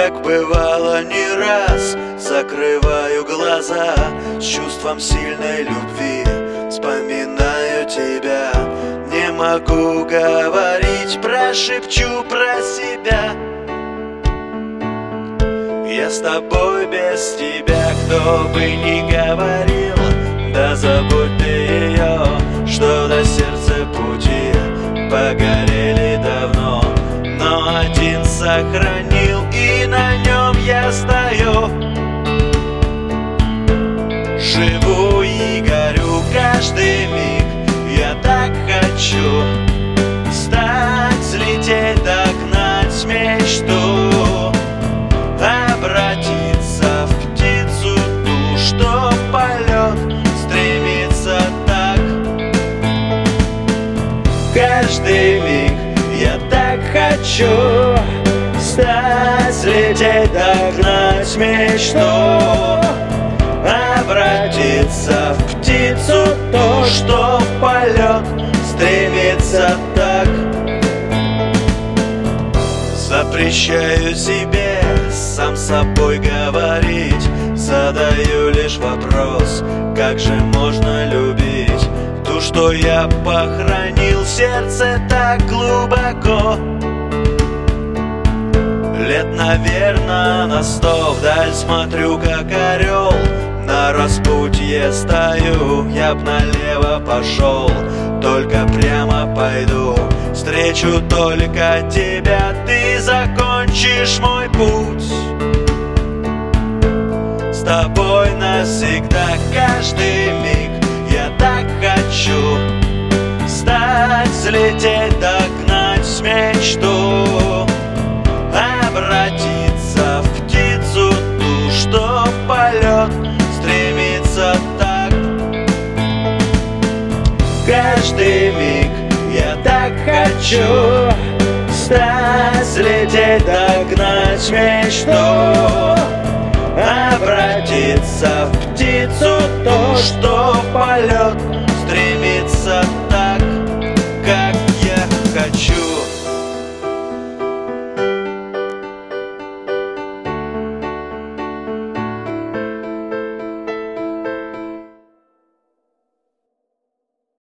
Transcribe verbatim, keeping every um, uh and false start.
Как бывало не раз, закрываю глаза с чувством сильной любви, вспоминаю тебя. Не могу говорить, прошепчу про себя. Я с тобой, без тебя, кто бы ни говорил, да забудь ты ее, что до сердца пути погорели давно, но один сохранил, и на нем я стою. Живу и горю каждый миг, я так хочу стать, взлететь, догнать мечту, обратиться в птицу ту, что в полет стремится так. Каждый миг я так хочу стать, взлететь, догнать мечту, обратиться в птицу то, что в полет стремится так. Запрещаю себе сам собой говорить, задаю лишь вопрос: как же можно любить ту, что я похоронил в сердце так глубоко? Лет, наверное, на сто вдаль смотрю, как орел, на распутье стою. Я б налево пошел, только прямо пойду, встречу только тебя, ты закончишь мой путь. С тобой навсегда каждый миг я так хочу стать, взлететь, догнать мечту, обратиться в птицу ту, что в полет стремится так. Каждый миг я так хочу стать, взлететь, догнать мечту, обратиться в птицу то, что в полет